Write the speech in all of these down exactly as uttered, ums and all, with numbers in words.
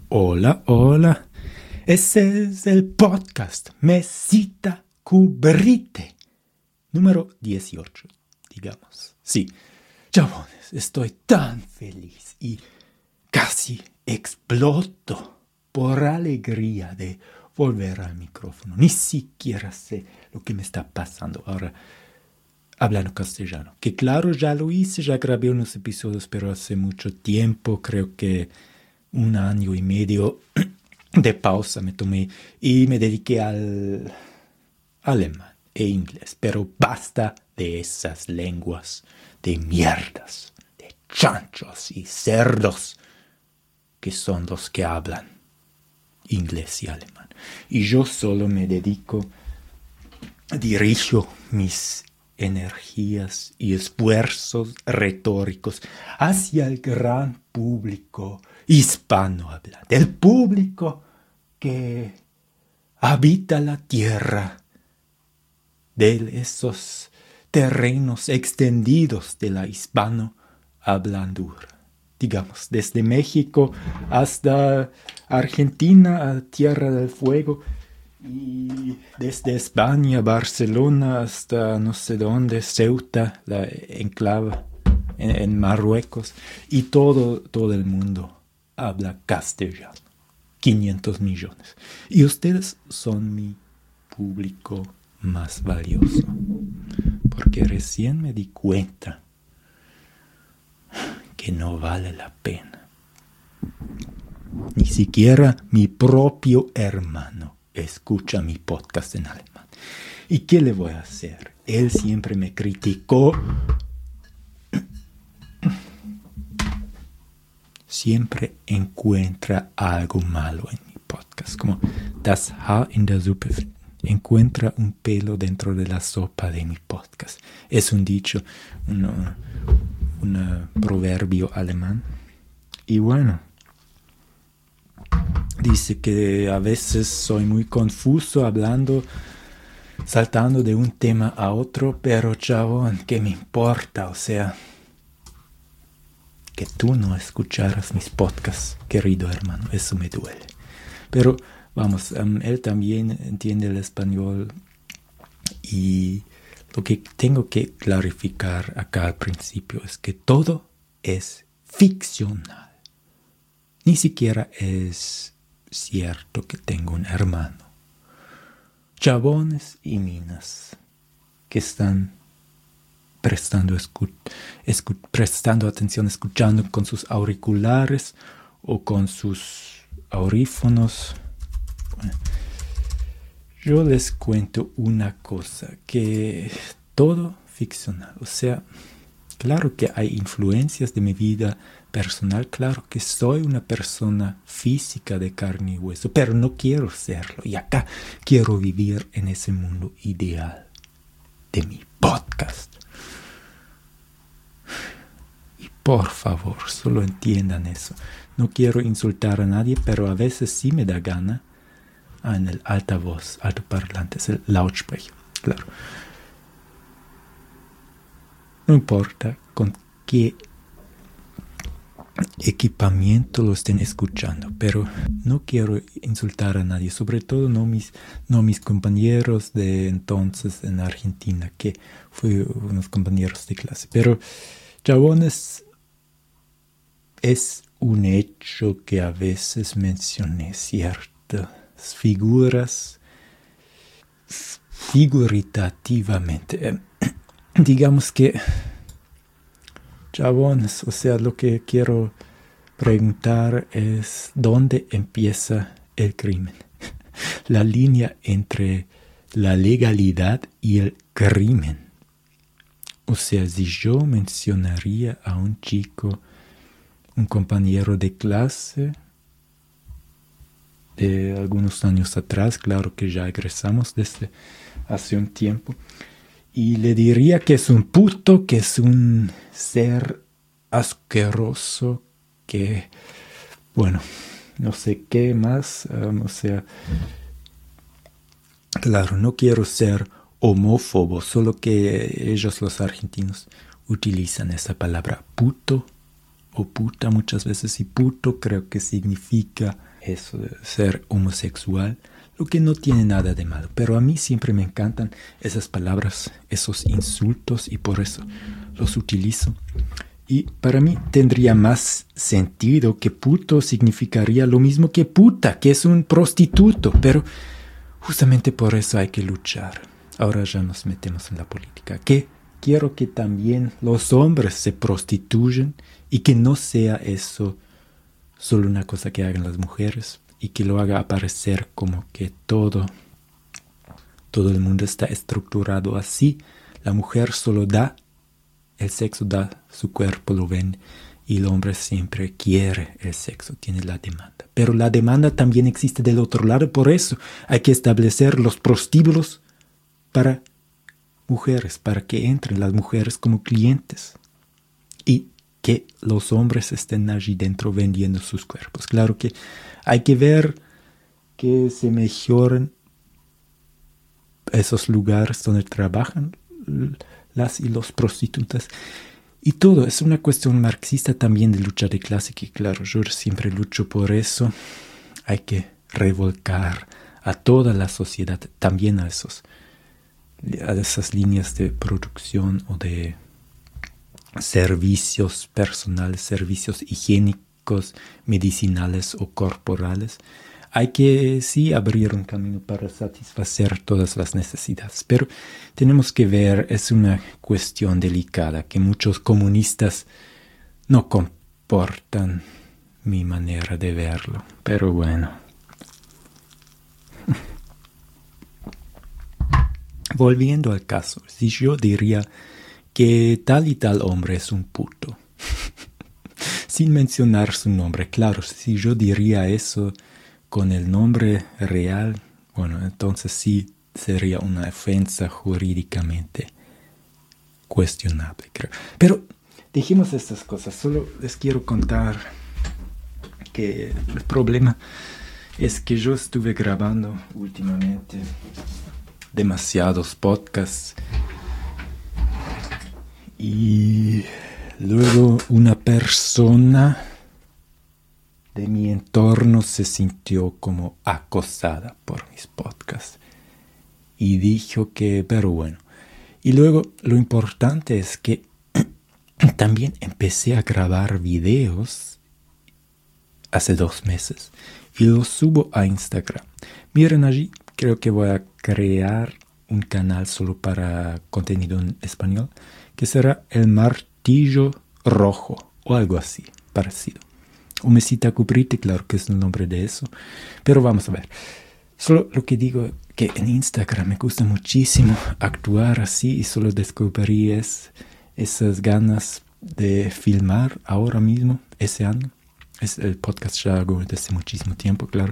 Hola, hola. Ese es el podcast Mesita Cubrite, número dieciocho, digamos. Sí, chabones, estoy tan feliz y casi exploto por alegría de volver al micrófono. Ni siquiera sé lo que me está pasando ahora hablando castellano. Que claro, ya lo hice, ya grabé unos episodios, pero hace mucho tiempo, creo que un año y medio de pausa me tomé y me dediqué al alemán e inglés. Pero basta de esas lenguas de mierdas, de chanchos y cerdos que son los que hablan inglés y alemán. Y yo solo me dedico, dirijo mis energías y esfuerzos retóricos hacia el gran público hispanohablante, el público que habita la tierra de esos terrenos extendidos de la hispanohablandura. Digamos, desde México hasta Argentina, a Tierra del Fuego, y desde España, Barcelona, hasta no sé dónde, Ceuta, la enclave en, en Marruecos, y todo, todo el mundo habla castellano. quinientos millones. Y ustedes son mi público más valioso, porque recién me di cuenta que no vale la pena. Ni siquiera mi propio hermano escucha mi podcast en alemán. ¿Y qué le voy a hacer? Él siempre me criticó. Siempre encuentra algo malo en mi podcast. Como das Haar in der Suppe. Encuentra un pelo dentro de la sopa de mi podcast. Es un dicho, un, un proverbio alemán. Y bueno, dice que a veces soy muy confuso hablando, saltando de un tema a otro, pero chabón, ¿qué me importa? O sea, que tú no escucharas mis podcasts, querido hermano, eso me duele. Pero vamos, um, él también entiende el español y lo que tengo que clarificar acá al principio es que todo es ficcional. Ni siquiera es cierto que tengo un hermano. Chabones y minas que están prestando, escu- escu- prestando atención, escuchando con sus auriculares o con sus audífonos. Bueno, yo les cuento una cosa, que todo ficcional, o sea, claro que hay influencias de mi vida personal, claro que soy una persona física de carne y hueso, pero no quiero serlo. Y acá quiero vivir en ese mundo ideal de mi podcast. Y por favor, solo entiendan eso. No quiero insultar a nadie, pero a veces sí me da gana. Ah, en el altavoz, altoparlante, es el Lautsprecher, claro. No importa con qué equipamiento lo estén escuchando, pero no quiero insultar a nadie, sobre todo no mis, no mis compañeros de entonces en Argentina, que fue unos compañeros de clase. Pero, chabones, es un hecho que a veces mencioné ciertas figuras figurativamente. Eh, digamos que chabones, o sea, lo que quiero preguntar es ¿dónde empieza el crimen? La línea entre la legalidad y el crimen. O sea, si yo mencionaría a un chico, un compañero de clase de algunos años atrás, claro que ya egresamos desde hace un tiempo, y le diría que es un puto, que es un ser asqueroso, que, bueno, no sé qué más, um, o sea, claro, no quiero ser homófobo, solo que ellos, los argentinos, utilizan esa palabra puto o puta muchas veces, y puto creo que significa eso de ser homosexual, lo que no tiene nada de malo. Pero a mí siempre me encantan esas palabras, esos insultos, y por eso los utilizo. Y para mí tendría más sentido que puto significaría lo mismo que puta, que es un prostituto. Pero justamente por eso hay que luchar. Ahora ya nos metemos en la política. Que quiero que también los hombres se prostituyan y que no sea eso solo una cosa que hagan las mujeres y que lo haga aparecer como que todo, todo el mundo está estructurado así. La mujer solo da, el sexo da, su cuerpo lo vende y el hombre siempre quiere el sexo, tiene la demanda. Pero la demanda también existe del otro lado, por eso hay que establecer los prostíbulos para mujeres, para que entren las mujeres como clientes y que los hombres estén allí dentro vendiendo sus cuerpos. Claro que hay que ver que se mejoren esos lugares donde trabajan las y los prostitutas. Y todo es una cuestión marxista también de lucha de clase, que claro, yo siempre lucho por eso. Hay que revolcar a toda la sociedad, también a esos a esas líneas de producción o de servicios personales, servicios higiénicos, medicinales o corporales. Hay que sí abrir un camino para satisfacer todas las necesidades, pero tenemos que ver, es una cuestión delicada que muchos comunistas no comportan mi manera de verlo, pero bueno. Volviendo al caso, si yo diría que tal y tal hombre es un puto, sin mencionar su nombre, claro, si yo diría eso con el nombre real, bueno, entonces sí sería una ofensa jurídicamente cuestionable, creo. Pero dejemos estas cosas, solo les quiero contar que el problema es que yo estuve grabando últimamente demasiados podcasts y luego una persona de mi entorno se sintió como acosada por mis podcasts y dijo que, pero bueno. Y luego lo importante es que también empecé a grabar videos hace dos meses y los subo a Instagram. Miren allí, creo que voy a crear un canal solo para contenido en español, que será El Martillo Rojo o algo así, parecido. O Mesita Cubrite, claro que es el nombre de eso, pero vamos a ver. Solo lo que digo que en Instagram me gusta muchísimo actuar así y solo descubrí es esas ganas de filmar ahora mismo, ese año. Es el podcast ya hago desde muchísimo tiempo, claro.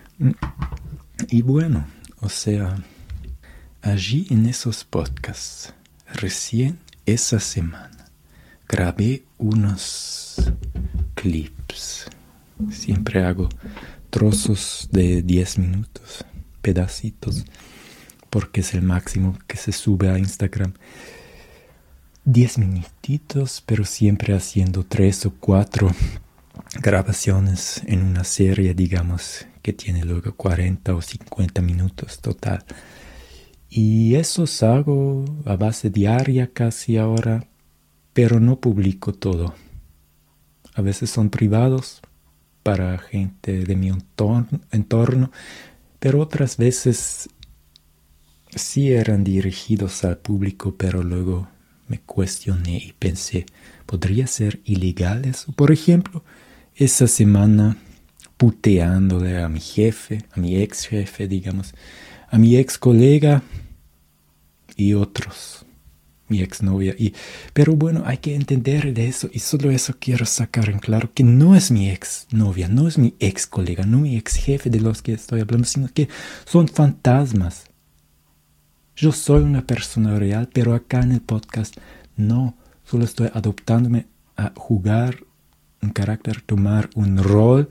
Y bueno, o sea, allí en esos podcasts, recién esa semana, grabé unos clips. Siempre hago trozos de diez minutos, pedacitos, porque es el máximo que se sube a Instagram. diez minutitos, pero siempre haciendo tres o cuatro grabaciones en una serie, digamos, que tiene luego cuarenta o cincuenta minutos total. Y esos hago a base diaria casi ahora, pero no publico todo. A veces son privados para gente de mi entorno, entorno pero otras veces sí eran dirigidos al público, pero luego me cuestioné y pensé, ¿podría ser ilegal eso? Por ejemplo, esa semana puteándole a mi jefe, a mi ex jefe, digamos, a mi ex colega y otros, mi ex novia. Y, pero bueno, hay que entender de eso y solo eso quiero sacar en claro, que no es mi ex novia, no es mi ex colega, no mi ex jefe de los que estoy hablando, sino que son fantasmas. Yo soy una persona real, pero acá en el podcast no, solo estoy adoptándome a jugar un carácter, tomar un rol.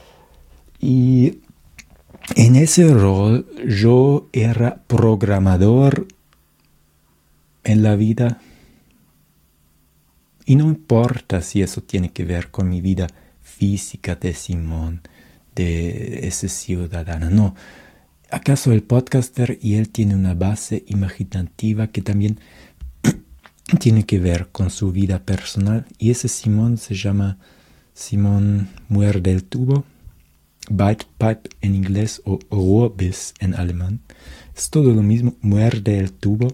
Y en ese rol yo era programador en la vida. Y no importa si eso tiene que ver con mi vida física de Simón, de ese ciudadano. No, acaso el podcaster y él tiene una base imaginativa que también tiene que ver con su vida personal. Y ese Simón se llama Simón Muerde el Tubo, Bite Pipe en inglés o Ruhrbiss en alemán. Es todo lo mismo, muerde el tubo.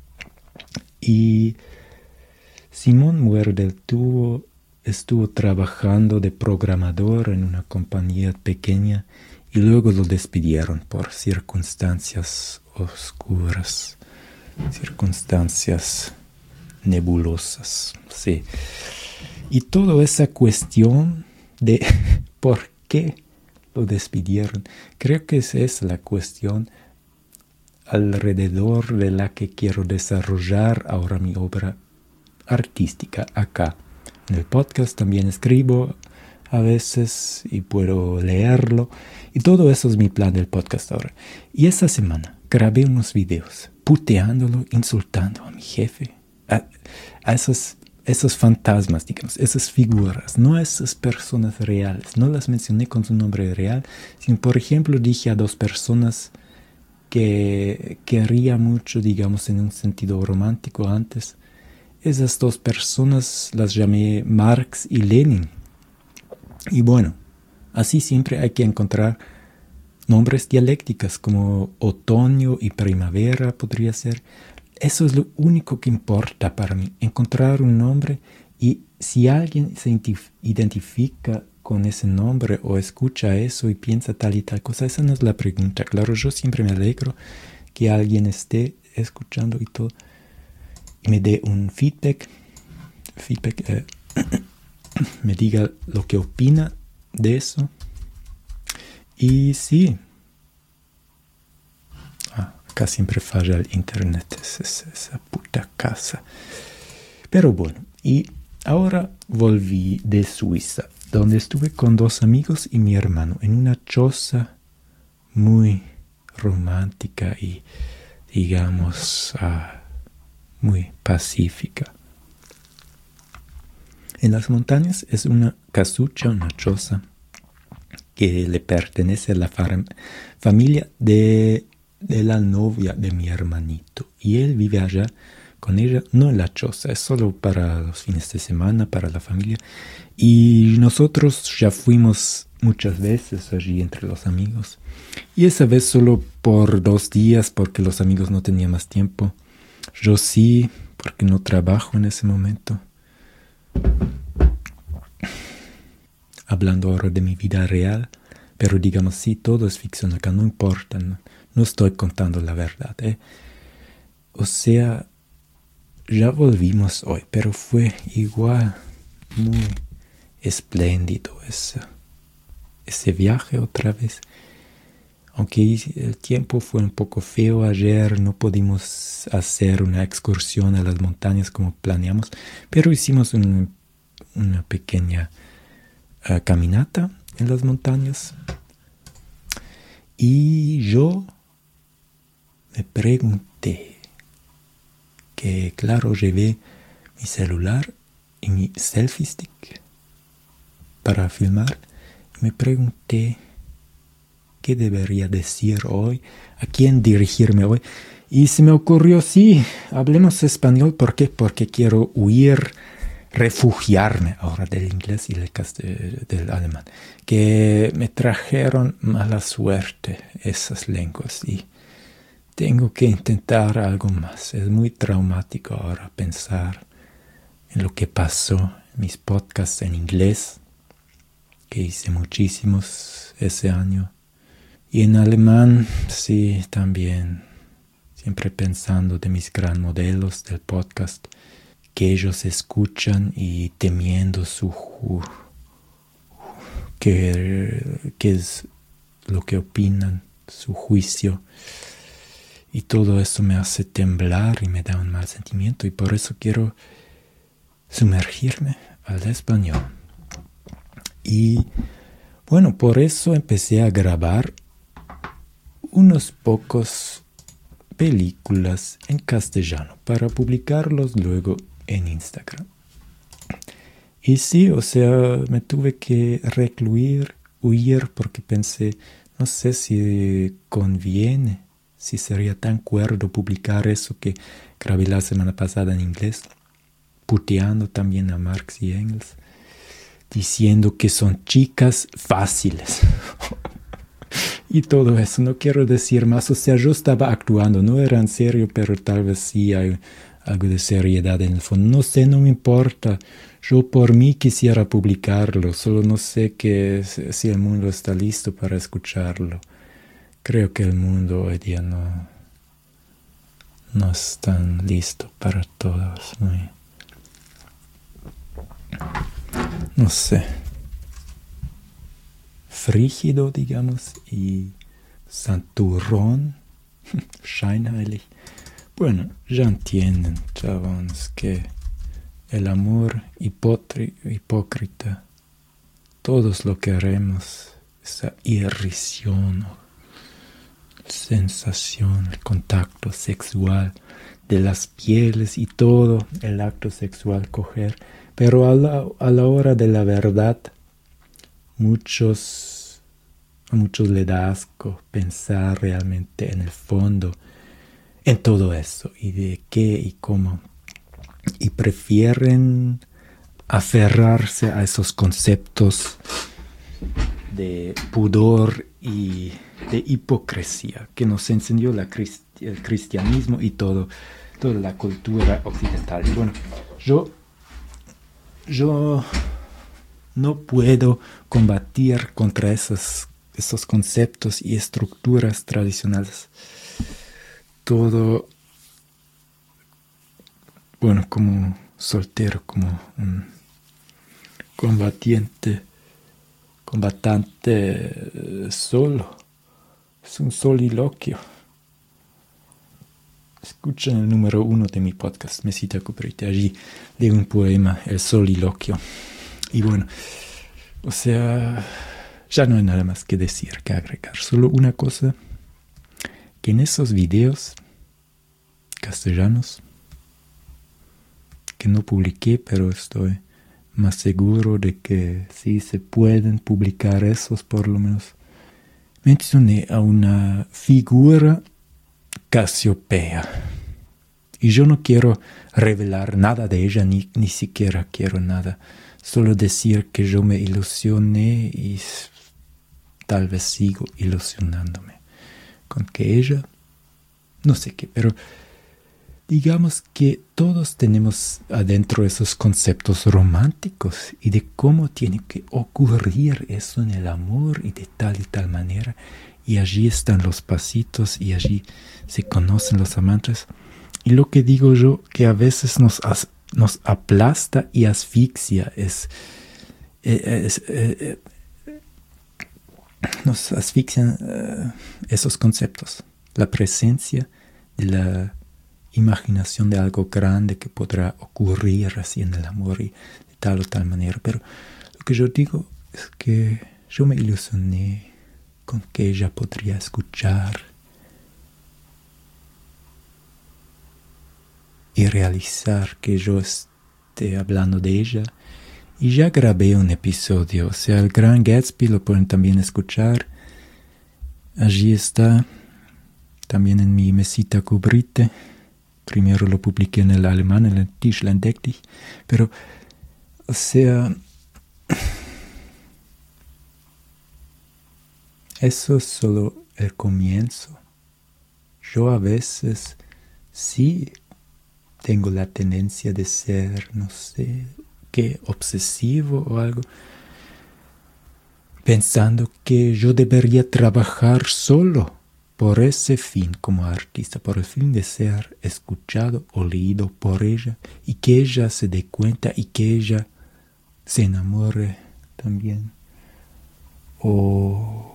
Y Simón Muerde el Tubo estuvo trabajando de programador en una compañía pequeña y luego lo despidieron por circunstancias oscuras, circunstancias nebulosas, sí. Y toda esa cuestión de por qué lo despidieron, creo que esa es la cuestión alrededor de la que quiero desarrollar ahora mi obra artística acá. En el podcast también escribo a veces y puedo leerlo. Y todo eso es mi plan del podcast ahora. Y esa semana grabé unos videos puteándolo, insultando a mi jefe, a, a esos, esos fantasmas, digamos, esas figuras, no a esas personas reales. No las mencioné con su nombre real, sino, por ejemplo, dije a dos personas que quería mucho, digamos, en un sentido romántico antes. Esas dos personas las llamé Marx y Lenin. Y bueno, así siempre hay que encontrar nombres dialécticos como otoño y primavera podría ser. Eso es lo único que importa para mí, encontrar un nombre, y si alguien se identifica con ese nombre o escucha eso y piensa tal y tal cosa, esa no es la pregunta. Claro, yo siempre me alegro que alguien esté escuchando y todo y me dé un feedback, feedback eh, me diga lo que opina de eso. Y sí, ah, acá siempre falla el internet, es, es, esa puta casa. Pero bueno, y ahora volví de Suiza, donde estuve con dos amigos y mi hermano en una choza muy romántica y, digamos, ah, muy pacífica. En las montañas es una casucha, una choza, que le pertenece a la fam- familia de, de la novia de mi hermanito. Y él vive allá con ella, no en la choza, es solo para los fines de semana, para la familia. Y nosotros ya fuimos muchas veces allí entre los amigos. Y esa vez solo por dos días, porque los amigos no tenían más tiempo. Yo sí, porque no trabajo en ese momento. Hablando ahora de mi vida real, pero digamos, sí, todo es ficción acá, no importa, no, no estoy contando la verdad, ¿eh? O sea, ya volvimos hoy, pero fue igual muy espléndido ese, ese viaje otra vez. Aunque el tiempo fue un poco feo ayer, no pudimos hacer una excursión a las montañas como planeamos, pero hicimos un, una pequeña uh, caminata en las montañas. Y yo me pregunté, que claro, llevé mi celular y mi selfie stick para filmar, y me pregunté qué debería decir hoy, a quién dirigirme hoy. Y se me ocurrió, sí, hablemos español. ¿Por qué? Porque quiero huir, refugiarme ahora del inglés y del, cast- del alemán, que me trajeron mala suerte esas lenguas y tengo que intentar algo más. Es muy traumático ahora pensar en lo que pasó en mis podcasts en inglés, que hice muchísimos ese año. Y en alemán, sí, también, siempre pensando de mis gran modelos del podcast, que ellos escuchan y temiendo su ju- que, que es lo que opinan, su juicio. Y todo eso me hace temblar y me da un mal sentimiento, y por eso quiero sumergirme al español. Y bueno, por eso empecé a grabar unos pocos películas en castellano para publicarlos luego en Instagram. Y sí, o sea, me tuve que recluir huir porque pensé, no sé si conviene, si sería tan cuerdo publicar eso que grabé la semana pasada en inglés, puteando también a Marx y Engels, diciendo que son chicas fáciles. Y todo eso, no quiero decir más, o sea, yo estaba actuando, no era en serio, pero tal vez sí hay algo de seriedad en el fondo. No sé, no me importa. Yo por mí quisiera publicarlo, solo no sé que, si el mundo está listo para escucharlo. Creo que el mundo hoy día no, no es tan listo para todos. Muy, no sé. Frígido, digamos, y santurrón, scheinheilig. Bueno, ya entienden, chavos, que el amor hipotri- hipócrita, todos lo queremos, esa irrisión, sensación, el contacto sexual de las pieles y todo, el acto sexual, coger, pero a la, a la hora de la verdad, muchos, a muchos le da asco pensar realmente en el fondo, en todo eso, y de qué y cómo, y prefieren aferrarse a esos conceptos de pudor y de hipocresía que nos enseñó la crist- el cristianismo y todo, toda la cultura occidental. Y bueno, yo, yo no puedo combatir contra esos, esos conceptos y estructuras tradicionales. Todo, bueno, como soltero, como un combatiente, combatante eh, solo. Es un soliloquio. Escuchen el número uno de mi podcast, Mesita Cubrite. Allí leo un poema, El soliloquio. Y bueno, o sea, ya no hay nada más que decir, que agregar. Solo una cosa, que en esos videos castellanos, que no publiqué, pero estoy más seguro de que sí se pueden publicar esos por lo menos, mencioné a una figura Casiopea. Y yo no quiero revelar nada de ella, ni, ni siquiera quiero nada. Solo decir que yo me ilusioné y tal vez sigo ilusionándome con que ella, no sé qué, pero digamos que todos tenemos adentro esos conceptos románticos y de cómo tiene que ocurrir eso en el amor y de tal y tal manera. Y allí están los pasitos y allí se conocen los amantes. Y lo que digo yo, que a veces nos, as, nos aplasta y asfixia, es, es, es eh, nos asfixian uh, esos conceptos. La presencia de la imaginación de algo grande que podrá ocurrir así en el amor y de tal o tal manera. Pero lo que yo digo es que yo me ilusioné con que ella podría escuchar y realizar que yo esté hablando de ella. Y ya grabé un episodio, o sea, el Gran Gatsby lo pueden también escuchar. Allí está, también en mi Mesita Cubrite. Primero lo publiqué en el alemán, en el Tischlein Deck dich. Pero, o sea, eso es solo el comienzo. Yo a veces sí tengo la tendencia de ser, no sé, qué, obsesivo o algo, pensando que yo debería trabajar solo por ese fin como artista, por el fin de ser escuchado o leído por ella y que ella se dé cuenta y que ella se enamore también. O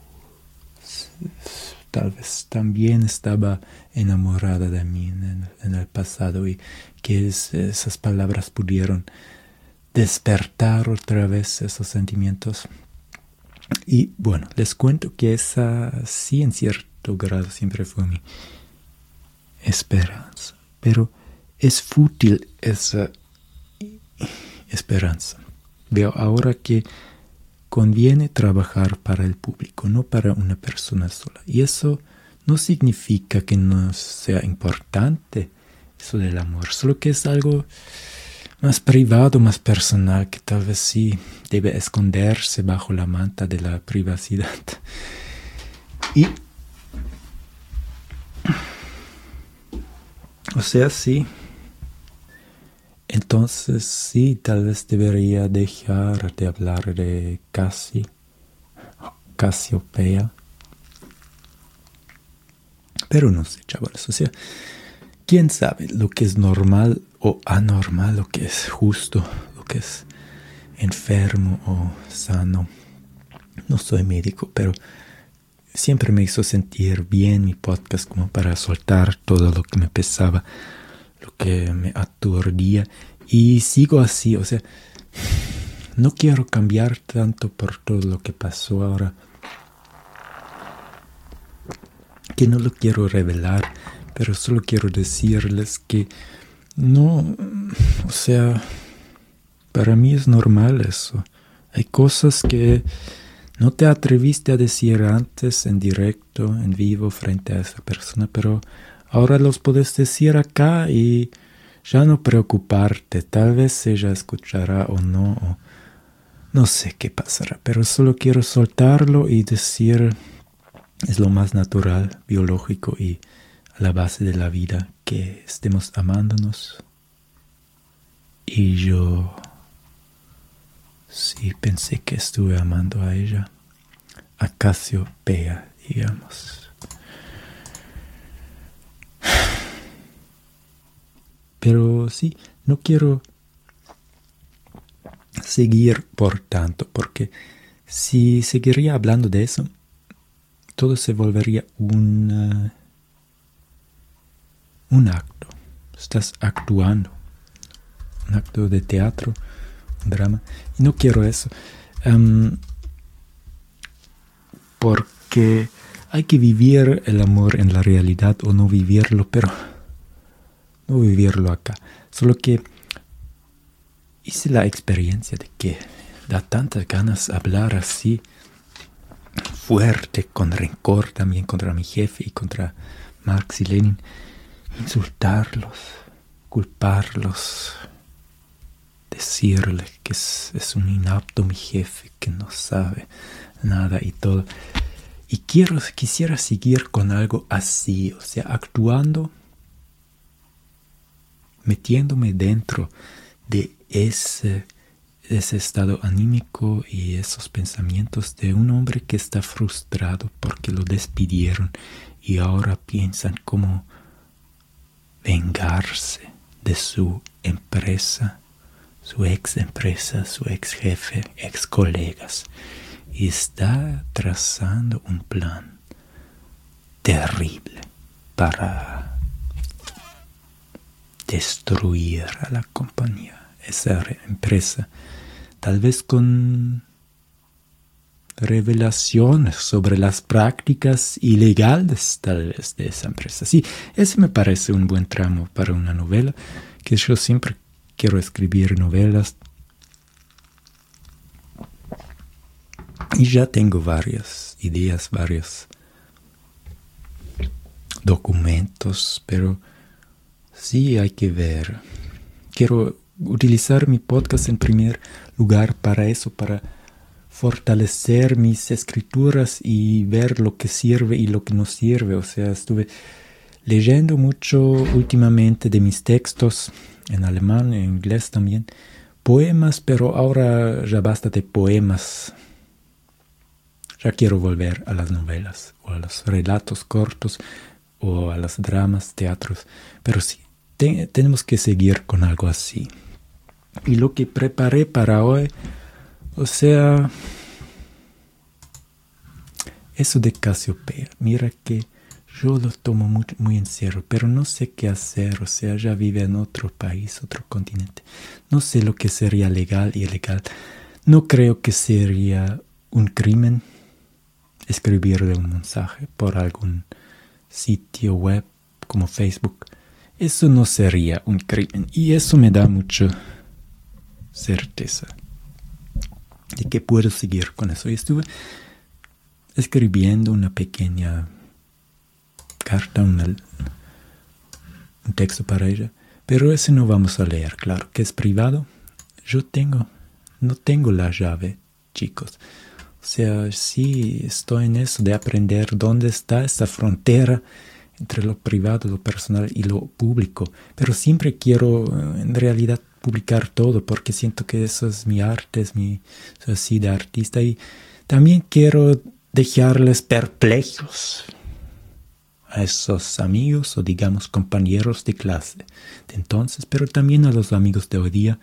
tal vez también estaba enamorada de mí en el, en el pasado y que es, esas palabras pudieron despertar otra vez esos sentimientos. Y bueno, les cuento que esa sí en cierto grado siempre fue mi esperanza, pero es fútil esa esperanza. Veo ahora que conviene trabajar para el público, no para una persona sola. Y eso no significa que no sea importante eso del amor, solo que es algo más privado, más personal, que tal vez sí debe esconderse bajo la manta de la privacidad. Y, o sea, sí. Entonces sí, tal vez debería dejar de hablar de Cassi, Casiopea. Pero no sé, chavales, o sea, ¿quién sabe lo que es normal o anormal, lo que es justo, lo que es enfermo o sano? No soy médico, pero siempre me hizo sentir bien mi podcast como para soltar todo lo que me pesaba, lo que me aturdía. Y sigo así, o sea, no quiero cambiar tanto por todo lo que pasó ahora, que no lo quiero revelar, pero solo quiero decirles que no, o sea, para mí es normal eso. Hay cosas que no te atreviste a decir antes en directo, en vivo, frente a esa persona, pero ahora los puedes decir acá y ya no preocuparte. Tal vez ella escuchará o no, o no sé qué pasará, pero solo quiero soltarlo y decir, es lo más natural, biológico y a la base de la vida, que estemos amándonos. Y yo sí pensé que estuve amando a ella, a Casiopea, digamos. Pero sí, no quiero seguir por tanto, porque si seguiría hablando de eso, todo se volvería un, uh, un acto. Estás actuando. Un acto de teatro, un drama. Y no quiero eso. Um, porque hay que vivir el amor en la realidad o no vivirlo, pero no vivirlo acá. Solo que hice la experiencia de que da tantas ganas hablar así, fuerte, con rencor también contra mi jefe y contra Marx y Lenin, insultarlos, culparlos, decirle que es, es un inapto mi jefe, que no sabe nada y todo. Y quiero, quisiera seguir con algo así, o sea, actuando, metiéndome dentro de ese ese estado anímico y esos pensamientos de un hombre que está frustrado porque lo despidieron y ahora piensan cómo vengarse de su empresa, su ex empresa, su ex jefe, ex colegas, y está trazando un plan terrible para destruir a la compañía, esa empresa, tal vez con revelaciones sobre las prácticas ilegales, tal vez, de esa empresa. Sí, ese me parece un buen tramo para una novela, que yo siempre quiero escribir novelas. Y ya tengo varias ideas, varios documentos, pero sí hay que ver. Quiero utilizar mi podcast en primer lugar para eso, para fortalecer mis escrituras y ver lo que sirve y lo que no sirve. O sea, estuve leyendo mucho últimamente de mis textos en alemán, en inglés también, poemas, pero ahora ya basta de poemas. Ya quiero volver a las novelas o a los relatos cortos o a los dramas, teatros, pero sí, te- tenemos que seguir con algo así. Y lo que preparé para hoy, o sea, eso de Casiopea, mira que yo lo tomo muy, muy en serio, pero no sé qué hacer, o sea, ya vive en otro país, otro continente. No sé lo que sería legal y ilegal. No creo que sería un crimen escribirle un mensaje por algún sitio web como Facebook. Eso no sería un crimen y eso me da mucha certeza. de que puedo seguir con eso. Y estuve escribiendo una pequeña carta, una, un texto para ella, pero ese no vamos a leer, claro, que es privado. Yo tengo, no tengo la llave, chicos. O sea, sí estoy en eso de aprender dónde está esa frontera entre lo privado, lo personal y lo público. Pero siempre quiero, en realidad, publicar todo porque siento que eso es mi arte, es mi, soy así de artista. Y también quiero dejarles perplejos a esos amigos o digamos compañeros de clase de entonces, pero también a los amigos de hoy día,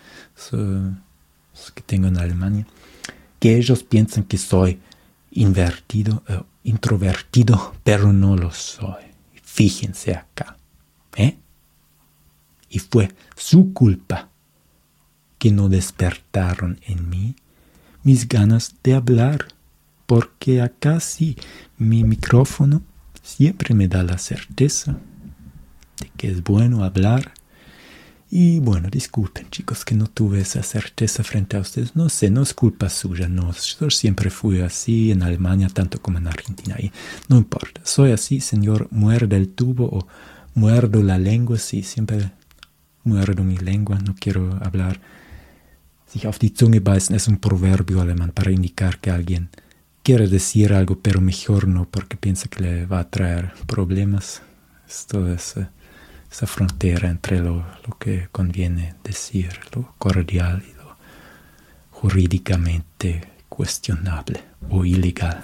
los que tengo en Alemania, que ellos piensan que soy invertido, eh, introvertido, pero no lo soy. Fíjense acá, ¿eh? Y fue su culpa que no despertaron en mí mis ganas de hablar, porque acá sí, mi micrófono siempre me da la certeza de que es bueno hablar. Y bueno, disculpen chicos que no tuve esa certeza frente a ustedes. No sé, no es culpa suya, no. Yo siempre fui así en Alemania, tanto como en Argentina. Y no importa, soy así, señor, muerde el tubo o muerdo la lengua. Sí, siempre muerdo mi lengua, no quiero hablar. Sich auf die Zunge beißen es un proverbio alemán para indicar que alguien quiere decir algo, pero mejor no, porque piensa que le va a traer problemas. Es toda esa, esa frontera entre lo, lo que conviene decir, lo cordial y lo jurídicamente cuestionable o ilegal.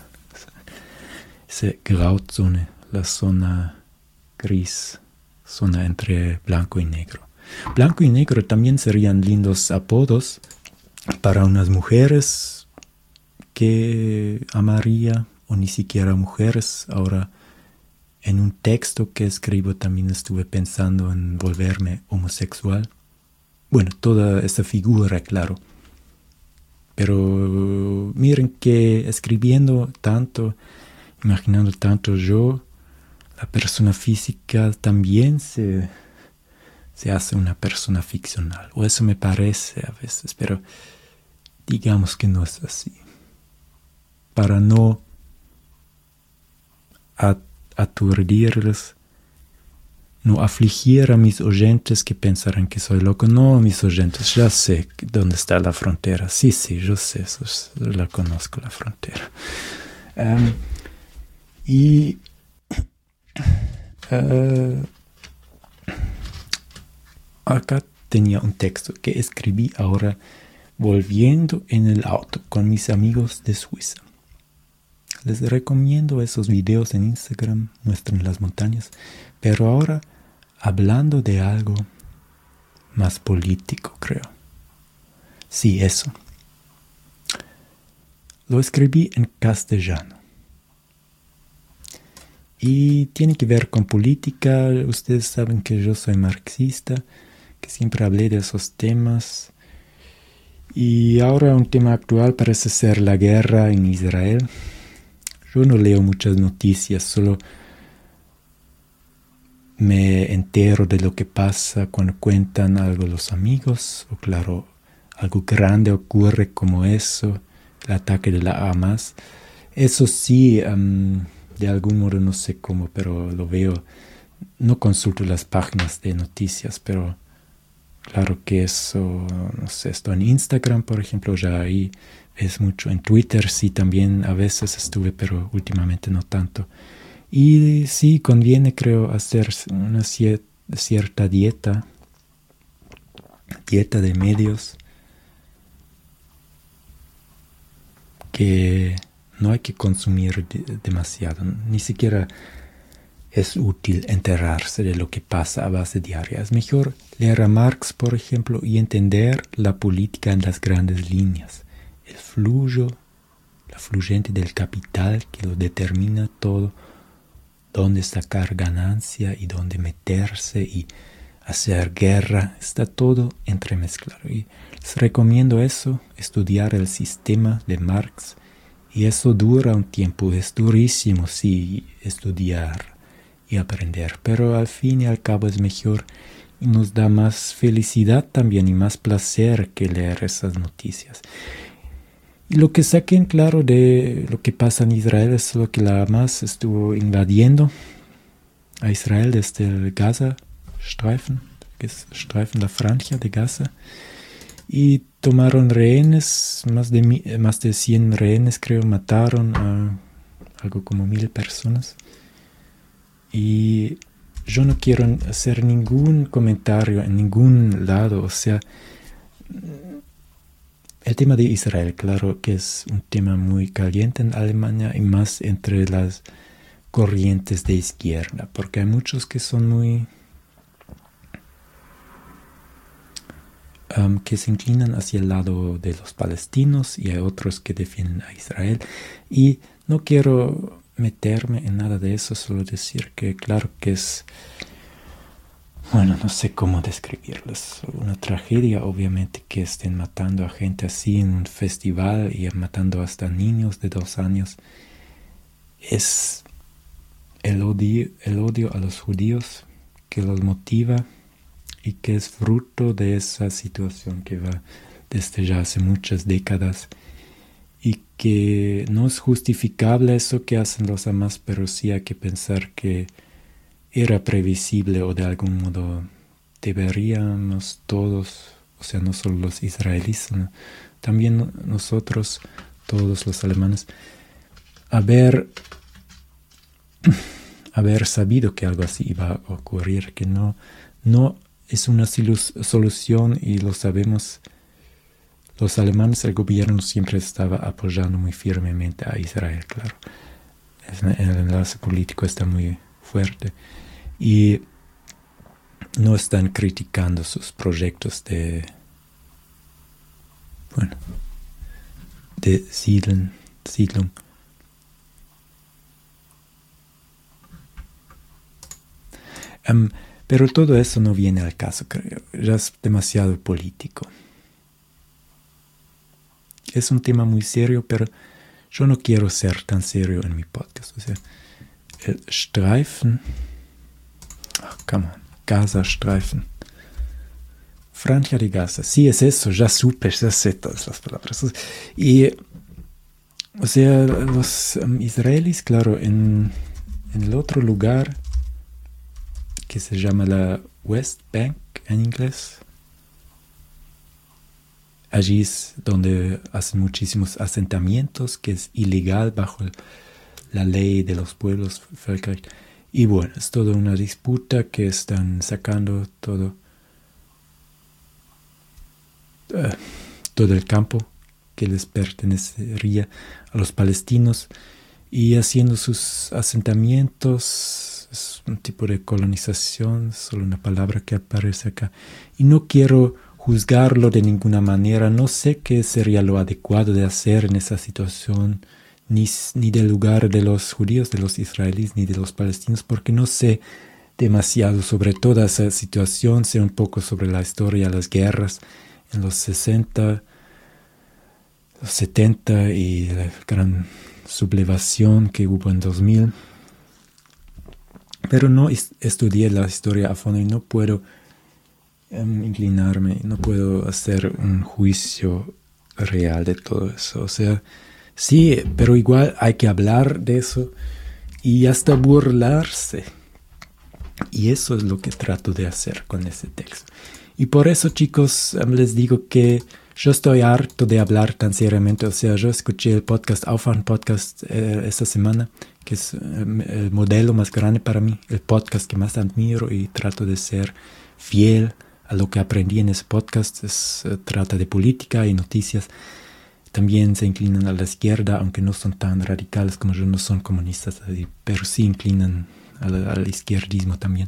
Esa grauzone, la zona gris, zona entre blanco y negro. Blanco y negro también serían lindos apodos para unas mujeres que amaría, o ni siquiera mujeres. Ahora, en un texto que escribo también estuve pensando en volverme homosexual. Bueno, toda esa figura, claro. Pero miren que escribiendo tanto, imaginando tanto yo, la persona física también se, se hace una persona ficcional. O eso me parece a veces, pero digamos que no es así. Para no aturdirles, no afligir a mis oyentes que pensarán que soy loco. No, mis oyentes, ya sé dónde está la frontera. Sí, sí, yo sé, eso es, la conozco, la frontera. Um, y uh, acá tenía un texto que escribí ahora volviendo en el auto con mis amigos de Suiza. Les recomiendo esos videos en Instagram, muestran las montañas, pero ahora hablando de algo más político, creo. Sí, eso. Lo escribí en castellano. Y tiene que ver con política. Ustedes saben que yo soy marxista, que siempre hablé de esos temas. Y ahora un tema actual parece ser la guerra en Israel. Yo no leo muchas noticias, solo me entero de lo que pasa cuando cuentan algo los amigos, o claro, algo grande ocurre como eso, el ataque de la Hamas. Eso sí, um, de algún modo no sé cómo, pero lo veo. No consulto las páginas de noticias, pero claro que eso, no sé, estoy en Instagram, por ejemplo, ya ahí es mucho. En Twitter sí también a veces estuve, pero últimamente no tanto. Y sí conviene, creo, hacer una cier- cierta dieta, dieta de medios, que no hay que consumir de- demasiado, ni siquiera es útil enterarse de lo que pasa a base diaria. Es mejor leer a Marx, por ejemplo, y entender la política en las grandes líneas. El flujo, la fluyente del capital que lo determina todo, dónde sacar ganancia y dónde meterse y hacer guerra, está todo entremezclado. Y les recomiendo eso, estudiar el sistema de Marx, y eso dura un tiempo, es durísimo, sí, estudiar y aprender, pero al fin y al cabo es mejor y nos da más felicidad también y más placer que leer esas noticias. Y lo que saqué en claro de lo que pasa en Israel es lo que la Hamas estuvo invadiendo a Israel desde el Gaza-Streifen, que es Streifen, la franja de Gaza, y tomaron rehenes, más de, mi, más de cien rehenes creo, mataron a algo como mil personas. Y yo no quiero hacer ningún comentario en ningún lado, o sea, el tema de Israel, claro que es un tema muy caliente en Alemania y más entre las corrientes de izquierda, porque hay muchos que son muy... Um, que se inclinan hacia el lado de los palestinos y hay otros que defienden a Israel. Y no quiero meterme en nada de eso, solo decir que claro que es... Bueno, no sé cómo describirlo. Es una tragedia, obviamente, que estén matando a gente así en un festival y matando hasta niños de dos años. Es el odio, el odio a los judíos que los motiva y que es fruto de esa situación que va desde ya hace muchas décadas y que no es justificable eso que hacen los Hamas, pero sí hay que pensar que era previsible o de algún modo deberíamos todos, o sea, no solo los israelíes, sino también nosotros, todos los alemanes, haber, haber sabido que algo así iba a ocurrir, que no, no es una solución y lo sabemos. Los alemanes, el gobierno siempre estaba apoyando muy firmemente a Israel, claro. El enlace político está muy fuerte. Y no están criticando sus proyectos de, bueno, de Siedeln, Siedlung. Um, pero todo eso no viene al caso, creo. Ya es demasiado político. Es un tema muy serio, pero yo no quiero ser tan serio en mi podcast. O sea, el Streifen, oh, come on, Gaza-Streifen, Franja de Gaza, sí es eso, ya supe, ya sé todas las palabras. Y, o sea, los um, israelíes, claro, en, en el otro lugar que se llama la West Bank en inglés, allí es donde hacen muchísimos asentamientos, que es ilegal bajo el, la ley de los pueblos. Y bueno, es toda una disputa que están sacando todo, uh, todo el campo que les pertenecería a los palestinos y haciendo sus asentamientos. Es un tipo de colonización, solo una palabra que aparece acá. Y no quiero juzgarlo de ninguna manera, no sé qué sería lo adecuado de hacer en esa situación, ni, ni del lugar de los judíos, de los israelíes, ni de los palestinos, porque no sé demasiado sobre toda esa situación, sé un poco sobre la historia, las guerras en los sesenta, los setenta y la gran sublevación que hubo en dos mil. Pero no est- estudié la historia a fondo y no puedo um, inclinarme, no puedo hacer un juicio real de todo eso. O sea, sí, pero igual hay que hablar de eso y hasta burlarse. Y eso es lo que trato de hacer con este texto. Y por eso, chicos, um, les digo que yo estoy harto de hablar tan seriamente. O sea, yo escuché el podcast, Aufwachen Podcast, eh, esta semana, que es eh, el modelo más grande para mí, el podcast que más admiro y trato de ser fiel a lo que aprendí en ese podcast. Es, eh, trata de política y noticias. También se inclinan a la izquierda, aunque no son tan radicales como yo, no son comunistas, pero sí inclinan al, al izquierdismo también.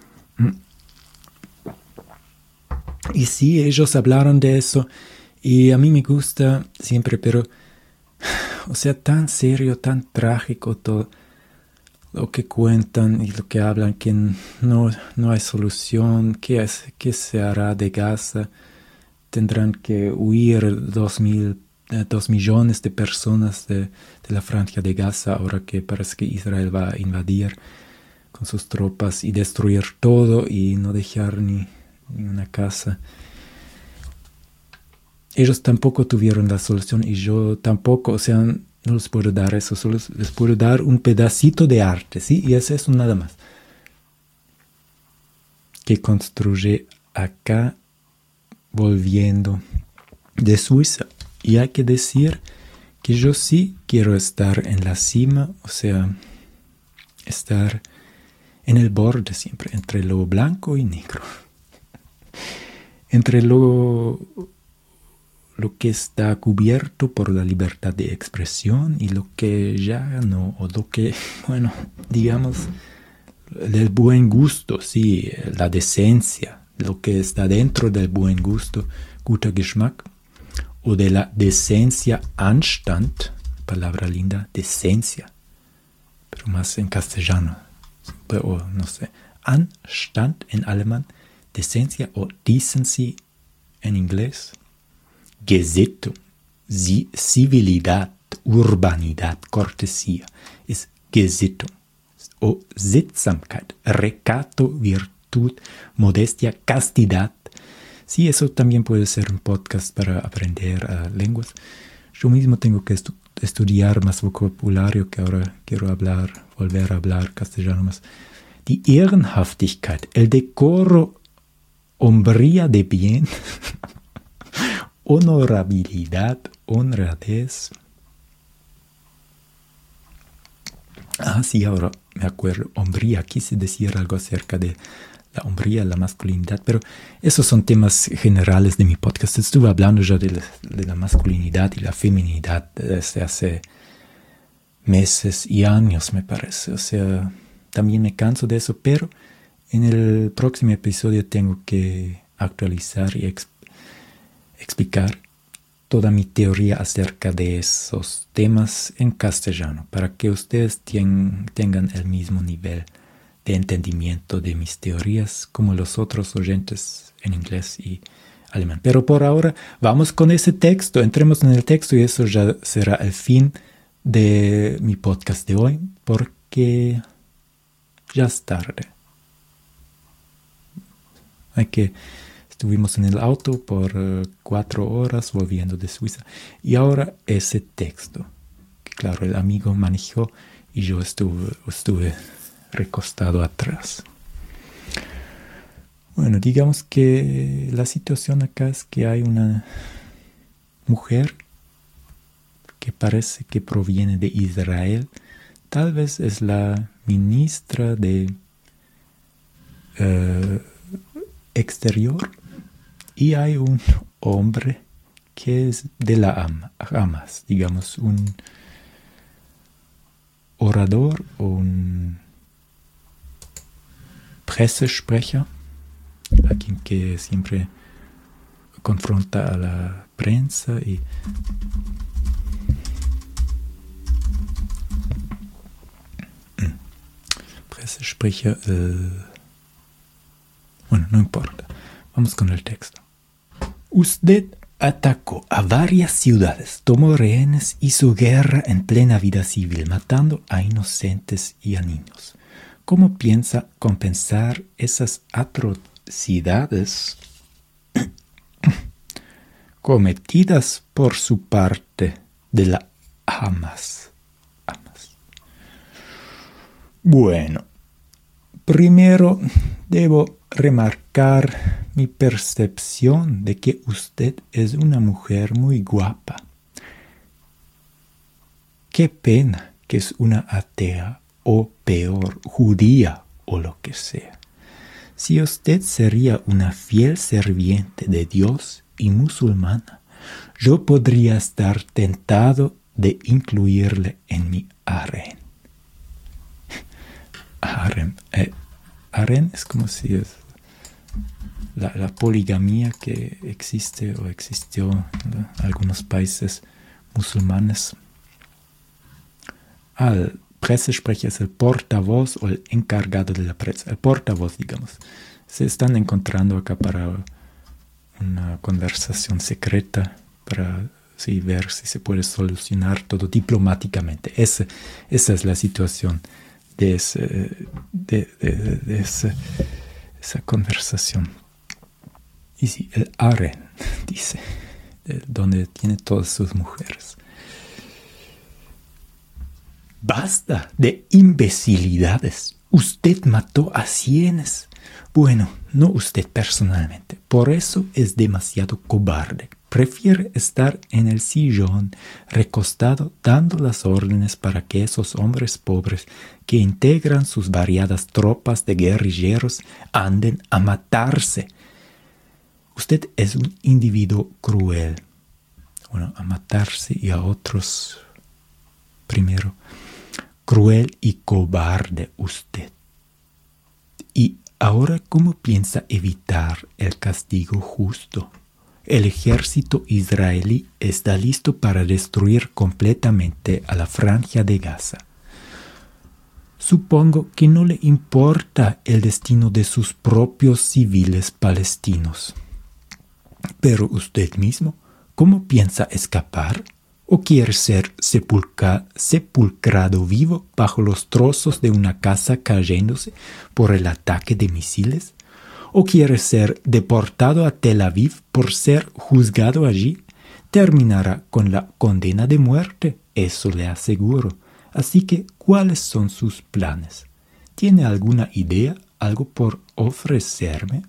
Y sí, ellos hablaron de eso y a mí me gusta siempre, pero, o sea, tan serio, tan trágico todo lo que cuentan y lo que hablan, que no, no hay solución, ¿qué, es, qué se hará de Gaza? Tendrán que huir dos, mil, eh, dos millones de personas de, de la franja de Gaza ahora que parece que Israel va a invadir con sus tropas y destruir todo y no dejar ni, ni una casa. ellos tampoco tuvieron la solución y yo tampoco, o sea, no les puedo dar eso, solo les puedo dar un pedacito de arte, ¿sí? Y es eso nada más. Que construye acá volviendo de Suiza. Y hay que decir que yo sí quiero estar en la cima, o sea, estar en el borde siempre, entre lo blanco y negro. Entre lo, lo que está cubierto por la libertad de expresión y lo que ya no, o lo que, bueno, digamos, del buen gusto, sí, la decencia, lo que está dentro del buen gusto, guter Geschmack, o de la decencia, Anstand, palabra linda, decencia, pero más en castellano, o no sé, Anstand en alemán, decencia o decency en inglés, Gesittung, civilidad, urbanidad, cortesía, es Gesittung. O Sittsamkeit, recato, virtud, modestia, castidad. Sí, eso también puede ser un podcast para aprender uh, lenguas. Yo mismo tengo que estu- estudiar más vocabulario, que ahora quiero hablar, volver a hablar castellano más. Die Ehrenhaftigkeit, el decoro, hombría de bien, honorabilidad, honradez. Ah, sí, ahora me acuerdo, hombría, quise decir algo acerca de la hombría, la masculinidad, pero esos son temas generales de mi podcast. Estuve hablando ya de la, de la masculinidad y la feminidad desde hace meses y años, me parece. O sea, también me canso de eso, pero en el próximo episodio tengo que actualizar y exp- explicar toda mi teoría acerca de esos temas en castellano, para que ustedes ten, tengan el mismo nivel de entendimiento de mis teorías como los otros oyentes en inglés y alemán. Pero por ahora vamos con ese texto, entremos en el texto y eso ya será el fin de mi podcast de hoy, porque ya es tarde. Hay que... Estuvimos en el auto por uh, cuatro horas volviendo de Suiza. Y ahora ese texto. Que claro, el amigo manejó y yo estuve, estuve recostado atrás. Bueno, digamos que la situación acá es que hay una mujer que parece que proviene de Israel. Tal vez es la ministra de uh, Exterior. Y hay un hombre que es de la Hamas, digamos, un orador o un Pressesprecher, alguien que siempre confronta a la prensa y Pressesprecher, eh, bueno, no importa, vamos con el texto. Usted atacó a varias ciudades, tomó rehenes, hizo guerra en plena vida civil, matando a inocentes y a niños. ¿Cómo piensa compensar esas atrocidades cometidas por su parte de la Hamas? Hamas. Bueno, primero debo remarcar mi percepción de que usted es una mujer muy guapa. Qué pena que es una atea o peor, judía o lo que sea. Si usted sería una fiel serviente de Dios y musulmana, yo podría estar tentado de incluirle en mi harén. Harem. Eh, harén es como si es la, la poligamía que existe o existió en algunos países musulmanes. Al Pressesprecher es el portavoz o el encargado de la prensa, el portavoz, digamos. Se están encontrando acá para una conversación secreta, para sí, ver si se puede solucionar todo diplomáticamente. Ese, esa es la situación de, ese, de, de, de, de ese, esa conversación. Y sí, el harén, dice. de donde tiene todas sus mujeres. Basta de imbecilidades. Usted mató a cienes. Bueno, no usted personalmente. Por eso es demasiado cobarde. Prefiere estar en el sillón, recostado, dando las órdenes para que esos hombres pobres que integran sus variadas tropas de guerrilleros anden a matarse. Usted es un individuo cruel. Bueno, a matarse y a otros primero. Cruel y cobarde usted. Y ahora, ¿cómo piensa evitar el castigo justo? El ejército israelí está listo para destruir completamente a la Franja de Gaza. Supongo que no le importa el destino de sus propios civiles palestinos. Pero usted mismo, ¿cómo piensa escapar? ¿O quiere ser sepulca, sepulcrado vivo bajo los trozos de una casa cayéndose por el ataque de misiles? ¿O quiere ser deportado a Tel Aviv por ser juzgado allí? Terminará con la condena de muerte, eso le aseguro. Así que, ¿cuáles son sus planes? ¿Tiene alguna idea, algo por ofrecerme?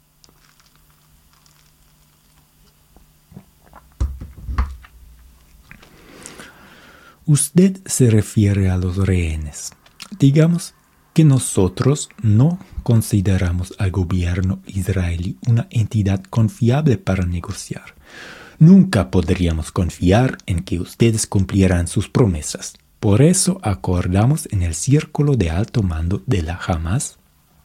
Usted se refiere a los rehenes. Digamos que nosotros no consideramos al gobierno israelí una entidad confiable para negociar. Nunca podríamos confiar en que ustedes cumplieran sus promesas. Por eso acordamos en el círculo de alto mando de la Hamas: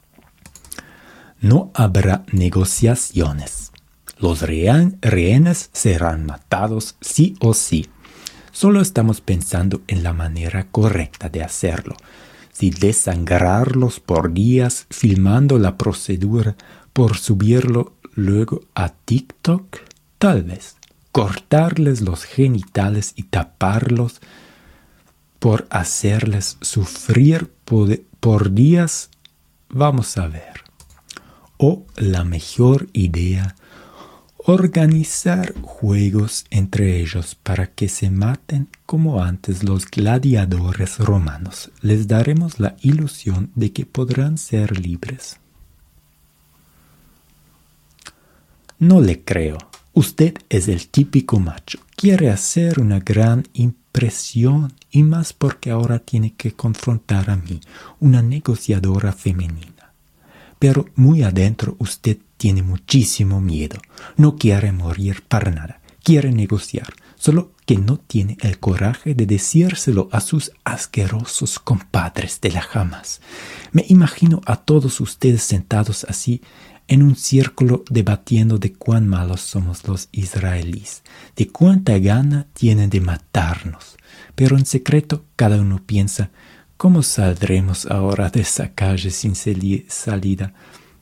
no habrá negociaciones. Los rehenes serán matados sí o sí. Solo estamos pensando en la manera correcta de hacerlo. Si desangrarlos por días, filmando la procedura, por subirlo luego a TikTok, tal vez. Cortarles los genitales y taparlos, por hacerles sufrir por, por días, vamos a ver. O la mejor idea, organizar juegos entre ellos para que se maten como antes los gladiadores romanos. Les daremos la ilusión de que podrán ser libres. No le creo. Usted es el típico macho. Quiere hacer una gran impresión, y más porque ahora tiene que confrontar a mí, una negociadora femenina. Pero muy adentro usted tiene muchísimo miedo. No quiere morir para nada. Quiere negociar, solo que no tiene el coraje de decírselo a sus asquerosos compadres de la Hamas. Me imagino a todos ustedes sentados así en un círculo debatiendo de cuán malos somos los israelíes, de cuánta gana tienen de matarnos. Pero en secreto cada uno piensa: ¿cómo saldremos ahora de esa calle sin salida?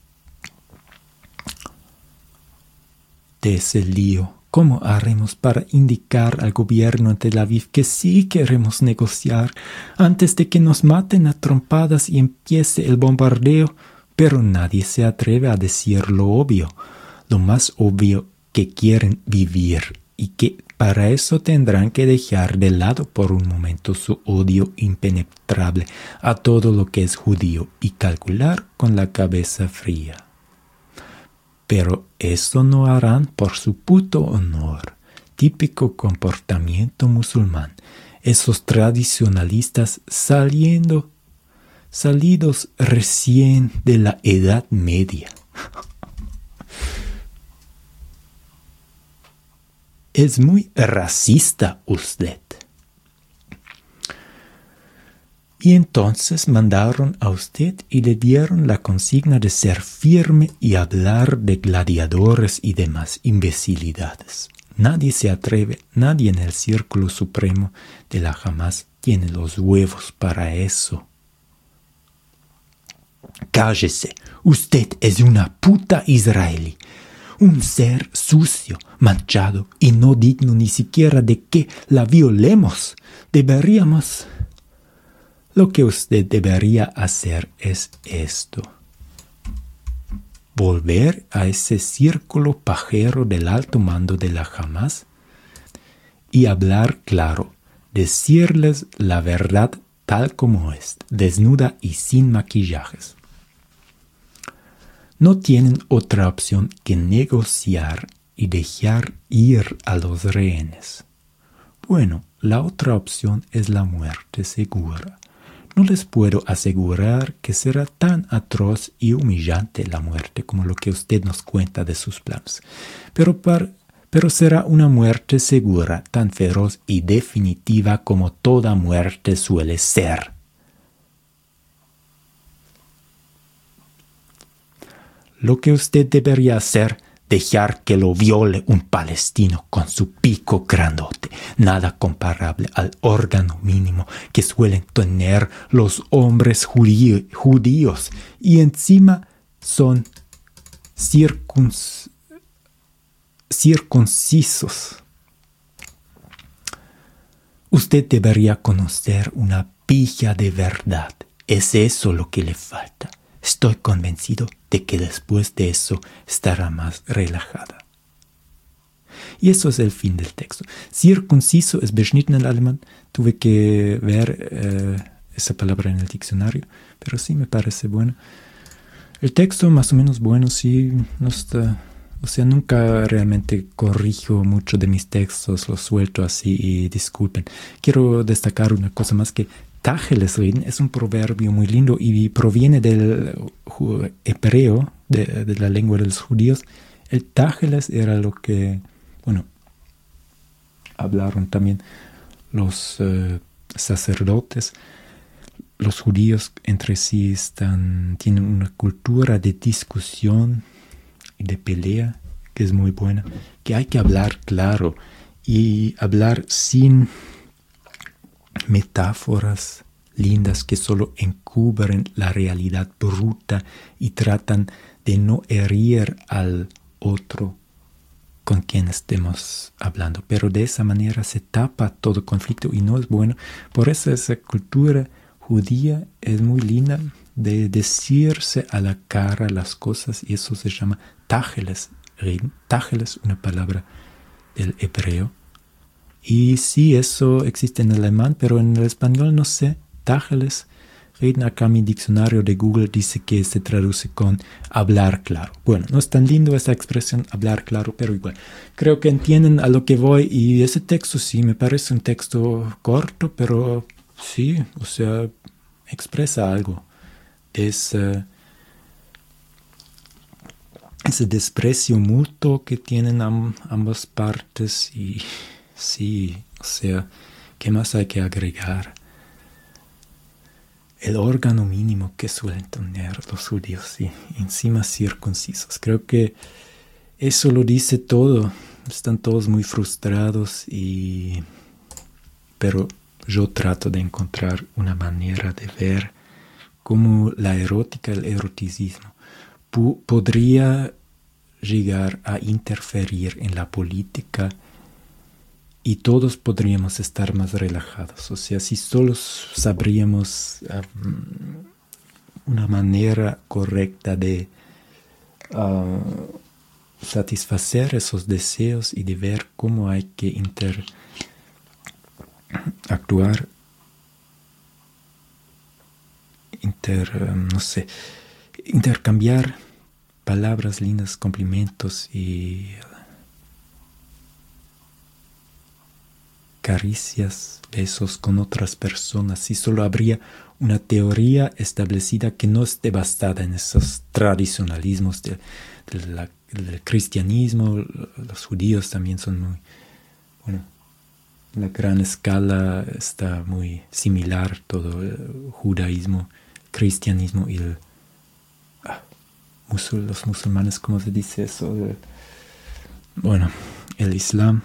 De ese lío, ¿cómo haremos para indicar al gobierno en Tel Aviv que sí queremos negociar antes de que nos maten a trompadas y empiece el bombardeo? Pero nadie se atreve a decir lo obvio, lo más obvio, que quieren vivir y que para eso tendrán que dejar de lado por un momento su odio impenetrable a todo lo que es judío y calcular con la cabeza fría. Pero eso no harán por su puto honor, típico comportamiento musulmán, esos tradicionalistas saliendo, salidos recién de la Edad Media. Es muy racista usted. Y entonces mandaron a usted y le dieron la consigna de ser firme y hablar de gladiadores y demás imbecilidades. Nadie se atreve, nadie en el círculo supremo de la Hamas tiene los huevos para eso. Cállese, usted es una puta israelí. Un ser sucio, manchado y no digno ni siquiera de que la violemos. Deberíamos... Lo que usted debería hacer es esto. volver a ese círculo pajero del alto mando de la Hamas y hablar claro, decirles la verdad tal como es, desnuda y sin maquillajes. No tienen otra opción que negociar y dejar ir a los rehenes. Bueno, la otra opción es la muerte segura. No les puedo asegurar que será tan atroz y humillante la muerte como lo que usted nos cuenta de sus planes, pero, par, pero será una muerte segura, tan feroz y definitiva como toda muerte suele ser. Lo que usted debería hacer, dejar que lo viole un palestino con su pico grandote, nada comparable al órgano mínimo que suelen tener los hombres judí- judíos y encima son circuns- circuncisos. Usted debería conocer una pilla de verdad. Es eso lo que le falta. Estoy convencido de que después de eso estará más relajada. Y eso es el fin del texto. Circunciso es beschnitten en alemán. Tuve que ver eh, esa palabra en el diccionario, pero sí me parece bueno. El texto más o menos bueno, sí, no está... O sea, nunca realmente corrijo mucho de mis textos, los suelto así y disculpen. Quiero destacar una cosa más que Tacheles reden es un proverbio muy lindo y proviene del hebreo, de, de la lengua de los judíos. El Tacheles era lo que, bueno, hablaron también los uh, sacerdotes. Los judíos entre sí están, tienen una cultura de discusión y de pelea que es muy buena, que hay que hablar claro y hablar sin metáforas lindas que solo encubren la realidad bruta y tratan de no herir al otro con quien estemos hablando. Pero de esa manera se tapa todo conflicto y no es bueno. Por eso esa cultura judía es muy linda de decirse a la cara las cosas y eso se llama Tacheles. Tacheles, una palabra del hebreo. Y sí, eso existe en alemán, pero en el español no sé. Tacheles, reden, acá mi diccionario de Google dice que se traduce con hablar claro. Bueno, no es tan lindo esa expresión, hablar claro, pero igual. Creo que entienden a lo que voy y ese texto sí, me parece un texto corto, pero sí, o sea, expresa algo. Es... Uh, ese desprecio mutuo que tienen am, ambas partes y sí, o sea, ¿qué más hay que agregar? El órgano mínimo que suelen tener los judíos y encima circuncisos. Creo que eso lo dice todo. Están todos muy frustrados y... pero yo trato de encontrar una manera de ver cómo la erótica, el eroticismo, podría llegar a interferir en la política y todos podríamos estar más relajados. O sea, si solo sabríamos um, una manera correcta de uh, satisfacer esos deseos y de ver cómo hay que interactuar, inter, um, no sé, intercambiar palabras lindas, cumplimientos y caricias, besos con otras personas. Si solo habría una teoría establecida que no esté basada en esos tradicionalismos de, de la, del cristianismo. Los judíos también son muy, bueno, en la gran escala está muy similar todo el judaísmo, cristianismo y el Musul, los musulmanes, ¿cómo se dice eso? Bueno, el Islam.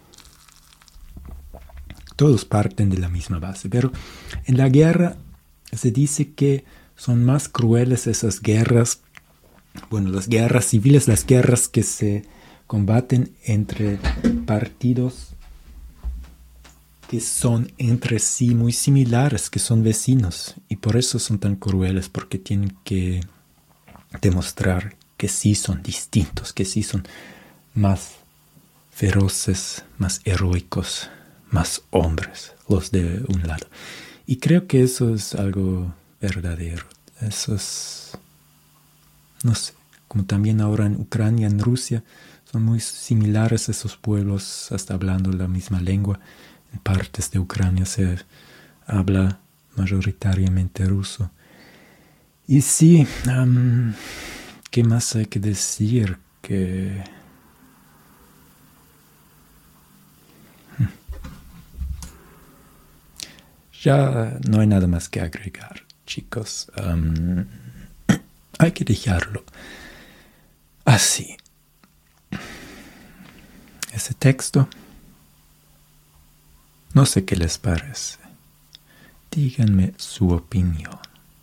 Todos parten de la misma base, pero en la guerra se dice que son más crueles esas guerras, bueno, las guerras civiles, las guerras que se combaten entre partidos que son entre sí muy similares, que son vecinos, y por eso son tan crueles, porque tienen que demostrar que sí son distintos, que sí son más feroces, más heroicos, más hombres, los de un lado. Y creo que eso es algo verdadero. Eso es, no sé, como también ahora en Ucrania, en Rusia, son muy similares esos pueblos, hasta hablando la misma lengua. En partes de Ucrania se habla mayoritariamente ruso. Y sí, um, ¿qué más hay que decir? Que ya no hay nada más que agregar, chicos. Um, hay que dejarlo así. Ese texto, no sé qué les parece. Díganme su opinión.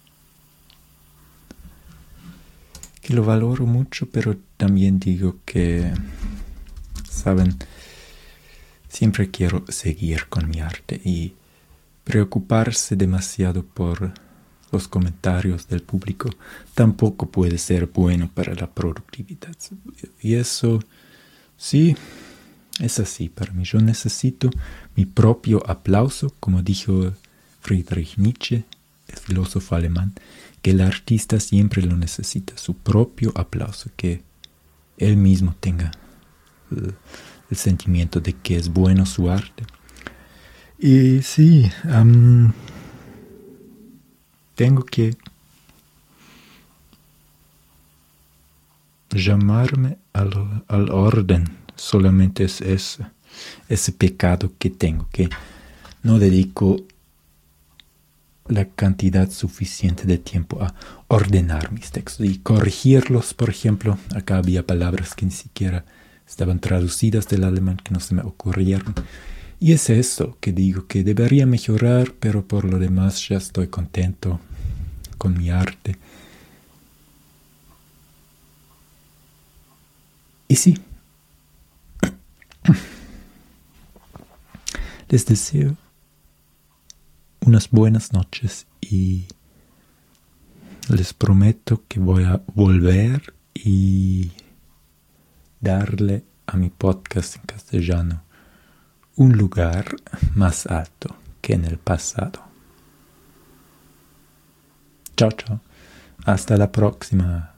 Que lo valoro mucho, pero también digo que, saben, siempre quiero seguir con mi arte y preocuparse demasiado por los comentarios del público tampoco puede ser bueno para la productividad. Y eso, sí, es así para mí. Yo necesito mi propio aplauso, como dijo Friedrich Nietzsche, el filósofo alemán, que el artista siempre lo necesita, su propio aplauso, que él mismo tenga el, el sentimiento de que es bueno su arte. Y sí, um, tengo que llamarme al, al orden. Solamente es ese, ese pecado que tengo, que no dedico la cantidad suficiente de tiempo a ordenar mis textos y corregirlos. Por ejemplo, acá había palabras que ni siquiera estaban traducidas del alemán, que no se me ocurrieron. Y es eso que digo, que debería mejorar, pero por lo demás ya estoy contento con mi arte. Y sí, les deseo unas buenas noches y les prometo que voy a volver y darle a mi podcast en castellano un lugar más alto que en el pasado. Chao, chao. Hasta la próxima.